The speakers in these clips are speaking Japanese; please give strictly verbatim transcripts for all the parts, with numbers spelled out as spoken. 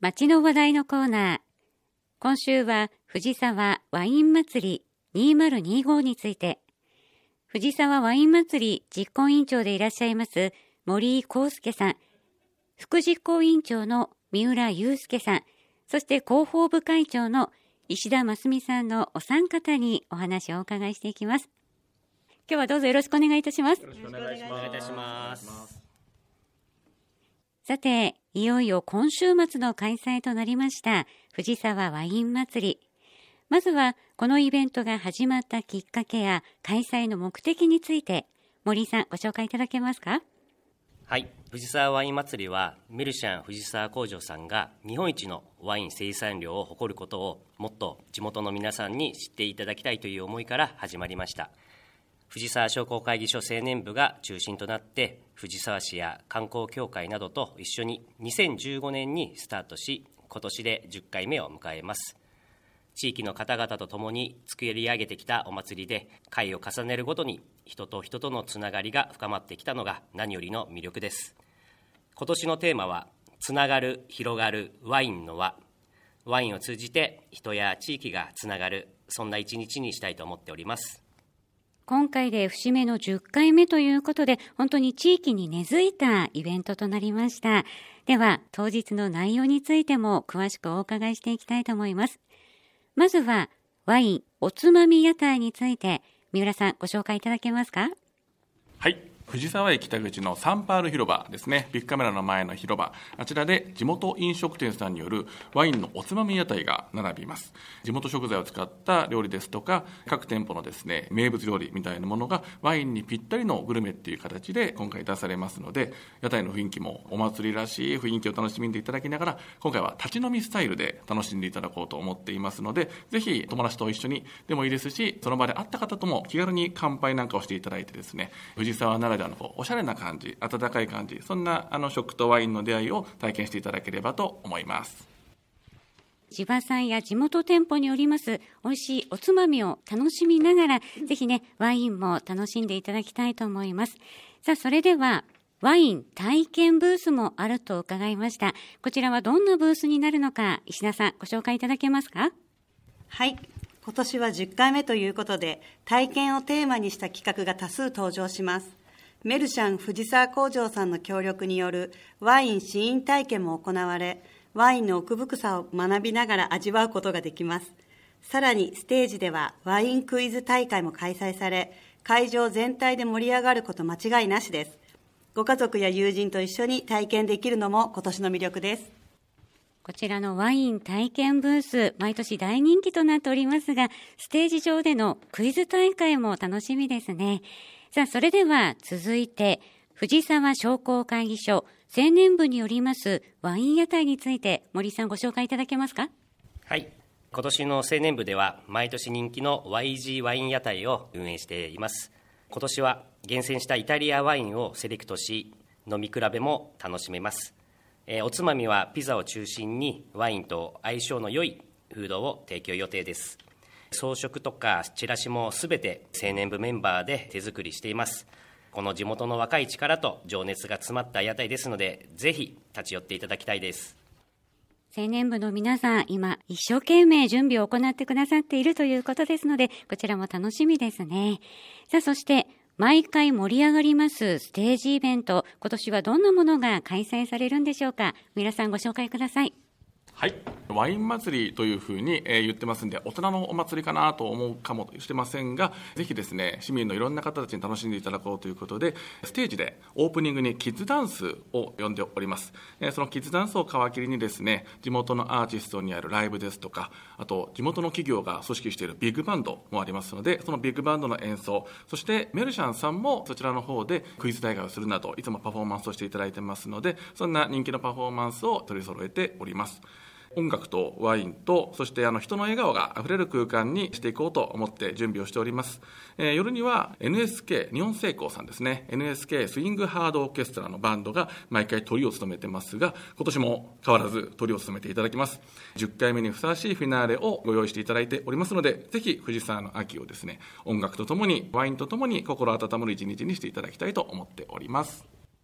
街の話題のコーナー。今週は藤沢ワイン祭りにせんにじゅうごについて、藤沢ワイン祭り実行委員長でいらっしゃいます森井康介さん、副実行委員長の三浦祐介さん、そして広報部会長の石田真澄さんのお三方にお話をお伺いしていきます。今日はどうぞよろしくお願いいたします。 よろしくお願いします。 さて、いよいよ今週末の開催となりました藤沢ワイン祭り。まずはこのイベントが始まったきっかけや開催の目的について森井さんご紹介いただけますか？ はい、藤沢ワイン祭りはメルシャン藤沢工場さんが日本一のワイン生産量を誇ることをもっと地元の皆さんに知っていただきたいという思いから始まりました。藤沢商工会議所青年部が中心となって藤沢市や観光協会などと一緒ににせんじゅうごねんにスタートし、今年でじゅっかいめを迎えます。地域の方々と共に作り上げてきたお祭りで、回を重ねるごとに人と人とのつながりが深まってきたのが何よりの魅力です。今年のテーマはつながる、広がる、ワインの輪。ワインを通じて人や地域がつながる、そんな一日にしたいと思っております。 今回で節目のじゅっかいめということで、本当に地域に根付いたイベントとなりました。では当日の内容についても詳しくお伺いしていきたいと思います。まずはワインおつまみ屋台について三浦さんご紹介いただけますか？ はい、藤沢駅北口のサンパール広場ですね、ビッグカメラの前の広場、あちらで地元飲食店さんによるワインのおつまみ屋台が並びます。地元食材を使った料理ですとか、各店舗のですね名物料理みたいなものがワインにぴったりのグルメっていう形で今回出されますので、屋台の雰囲気もお祭りらしい雰囲気を楽しんでいただきながら、今回は立ち飲みスタイルで楽しんでいただこうと思っていますので、ぜひ友達と一緒にでもいいですし、その場で会った方とも気軽に乾杯なんかをしていただいてですね、藤沢ならではのこうおしゃれな感じ、温かい感じ、そんなあの食とワインの出会いを体験していただければと思います。 地場産や地元店舗によります美味しいおつまみを楽しみながら、ぜひねワインも楽しんでいただきたいと思います。さあ、それではワイン体験ブースもあると伺いました。こちらはどんなブースになるのか、石田さんご紹介いただけますか？ はい、今年はじゅっかいめということで、体験をテーマにした企画が多数登場します。メルシャン藤沢工場さんの協力によるワイン試飲体験も行われ、ワインの奥深さを学びながら味わうことができます。さらにステージではワインクイズ大会も開催され、会場全体で盛り上がること間違いなしです。ご家族や友人と一緒に体験できるのも今年の魅力です。 こちらのワイン体験ブース、毎年大人気となっておりますが、ステージ上でのクイズ大会も楽しみですね。さあ、それでは続いて藤沢商工会議所青年部によりますワイン屋台について森さんご紹介いただけますか？ はい、今年の青年部では毎年人気の ワイジー ワイン屋台を運営しています。今年は厳選したイタリアワインをセレクトし、飲み比べも楽しめます。えー、おつまみはピザを中心にワインと相性の良いフードを提供予定です。装飾とかチラシもすべて青年部メンバーで手作りしています。この地元の若い力と情熱が詰まった屋台ですので、ぜひ立ち寄っていただきたいです。 青年部の皆さん、今一生懸命準備を行ってくださっているということですので、こちらも楽しみですね。さあ、そして毎回盛り上がりますステージイベント、今年はどんなものが開催されるんでしょうか？皆さんご紹介ください。 はい、ワイン祭りというふうに、えー、言ってますんで、大人のお祭りかなと思うかもしれませんが、ぜひですね、市民のいろんな方たちに楽しんでいただこうということで、ステージでオープニングにキッズダンスを呼んでおります。えー、そのキッズダンスを皮切りにですね、地元のアーティストにあるライブですとか、あと地元の企業が組織しているビッグバンドもありますので、そのビッグバンドの演奏、そしてメルシャンさんもそちらの方でクイズ大会をするなど、いつもパフォーマンスをしていただいてますので、そんな人気のパフォーマンスを取り揃えております。音楽とワインと、そしてあの人の笑顔があふれる空間にしていこうと思って準備をしております。えー、夜には エヌエスケー 日本製鋼さんですね、 エヌエスケー スイングハードオーケストラのバンドが毎回トリを務めてますが、今年も変わらずトリを務めていただきます。じゅっかいめにふさわしいフィナーレをご用意していただいておりますので、ぜひ藤沢の秋をですね、音楽とともにワインとともに心温まる一日にしていただきたいと思っております。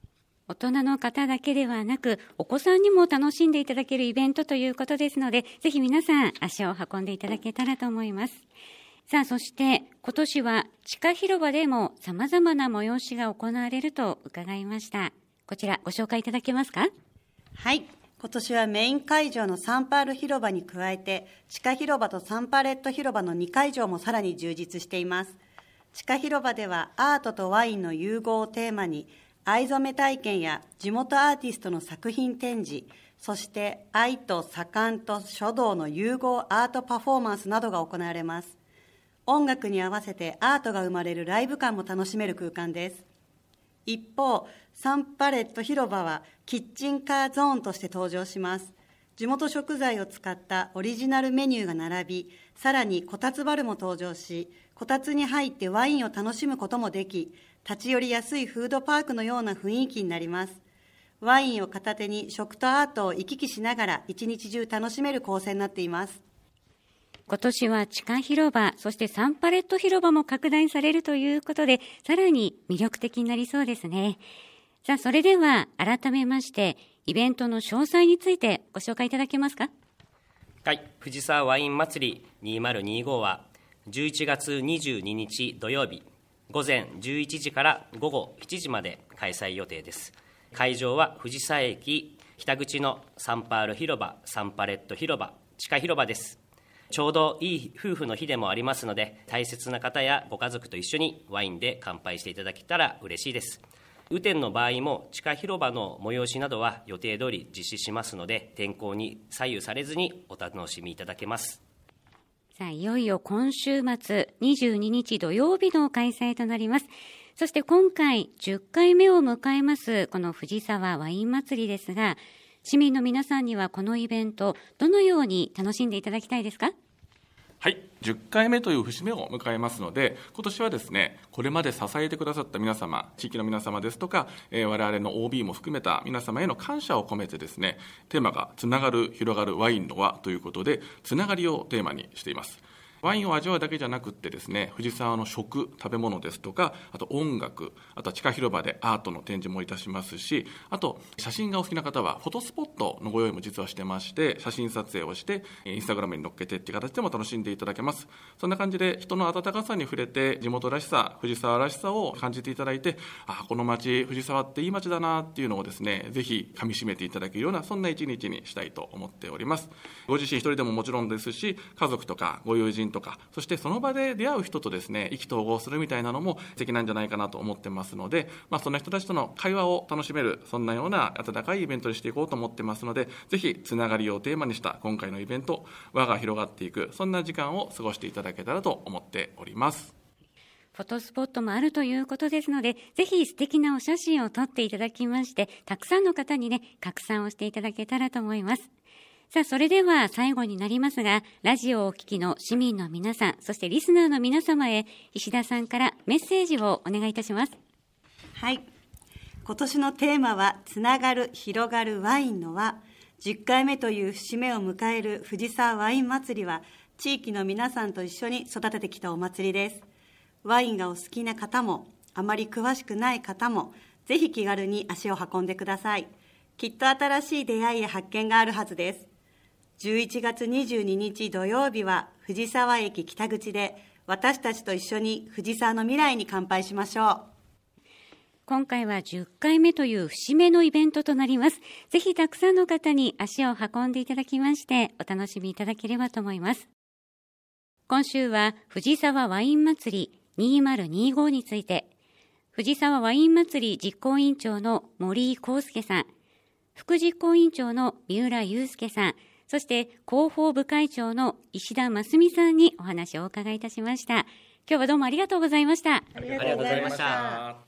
大人の方だけではなく、お子さんにも楽しんでいただけるイベントということですので、ぜひ皆さん足を運んでいただけたらと思います。さあ、そして今年は地下広場でも様々な催しが行われると伺いました。こちらご紹介いただけますか？ はい。今年はメイン会場のサンパール広場に加えて、地下広場とサンパレット広場のに会場もさらに充実しています。地下広場ではアートとワインの融合をテーマに、藍染め体験や地元アーティストの作品展示、そして藍と左官と書道の融合アートパフォーマンスなどが行われます。音楽に合わせてアートが生まれるライブ感も楽しめる空間です。一方、サンパレット広場はキッチンカーゾーンとして登場します。地元食材を使ったオリジナルメニューが並び、さらにこたつバルも登場し、こたつに入ってワインを楽しむこともでき、立ち寄りやすいフードパークのような雰囲気になります。ワインを片手に食とアートを行き来しながら一日中楽しめる構成になっています。 今年は地下広場、そしてサンパレット広場も拡大されるということで、さらに魅力的になりそうですね。さあ、それでは改めまして、イベントの詳細についてご紹介いただけますか？ はい、藤沢ワイン祭りにせんにじゅうごはじゅういちがつにじゅうににち土曜日、午前じゅういちじから午後しちじまで開催予定です。会場は藤沢駅北口のサンパール広場、サンパレット広場、地下広場です。ちょうどいい夫婦の日でもありますので、大切な方やご家族と一緒にワインで乾杯していただけたら嬉しいです。雨天の場合も地下広場の催しなどは予定通り実施しますので、天候に左右されずにお楽しみいただけます。 さあ、いよいよ今週末にじゅうににち土曜日の開催となります。そして今回じゅっかいめを迎えますこの藤沢ワイン祭りですが、市民の皆さんにはこのイベントどのように楽しんでいただきたいですか？ はい、じゅっかいめという節目を迎えますので、今年はですね、これまで支えてくださった皆様、地域の皆様ですとか、えー、我々の オービー も含めた皆様への感謝を込めてですね、テーマがつながる広がるワインの輪ということで、つながりをテーマにしています。ワインを味わうだけじゃなくってですね、藤沢の食、食べ物ですとか、あと音楽、あとは地下広場でアートの展示もいたしますし、あと写真がお好きな方はフォトスポットのご用意も実はしてまして、写真撮影をしてインスタグラムに載っけてっていう形でも楽しんでいただけます。そんな感じで人の温かさに触れて、地元らしさ、藤沢らしさを感じていただいて、あ、この街、藤沢っていい街だなっていうのをですね、ぜひ噛み締めていただけるような、そんな一日にしたいと思っております。ご自身一人でももちろんですし、家族とかご友人とか、そしてその場で出会う人とですね、意気投合するみたいなのも素敵なんじゃないかなと思ってますので、まあ、その人たちとの会話を楽しめる、そんなような温かいイベントにしていこうと思ってますので、ぜひつながりをテーマにした今回のイベント、輪が広がっていく、そんな時間を過ごしていただけたらと思っております。 フォトスポットもあるということですので、ぜひ素敵なお写真を撮っていただきまして、たくさんの方にね、拡散をしていただけたらと思います。さあ、それでは最後になりますが、ラジオをお聞きの市民の皆さん、そしてリスナーの皆様へ、石田さんからメッセージをお願いいたします。 はい。今年のテーマは、つながる、広がるワインの輪。じゅっかいめという節目を迎える藤沢ワイン祭りは、地域の皆さんと一緒に育ててきたお祭りです。ワインがお好きな方も、あまり詳しくない方も、ぜひ気軽に足を運んでください。きっと新しい出会いや発見があるはずです。じゅういちがつにじゅうににち土曜日は藤沢駅北口で私たちと一緒に藤沢の未来に乾杯しましょう。 今回はじゅっかいめという節目のイベントとなります。ぜひたくさんの方に足を運んでいただきましてお楽しみいただければと思います。今週は藤沢ワイン祭りにせんにじゅうごについて、藤沢ワイン祭り実行委員長の森井康介さん、副実行委員長の三浦祐介さん、そして広報部会長の石田真澄さんにお話をお伺いいたしました。今日はどうもありがとうございました。 ありがとうございました。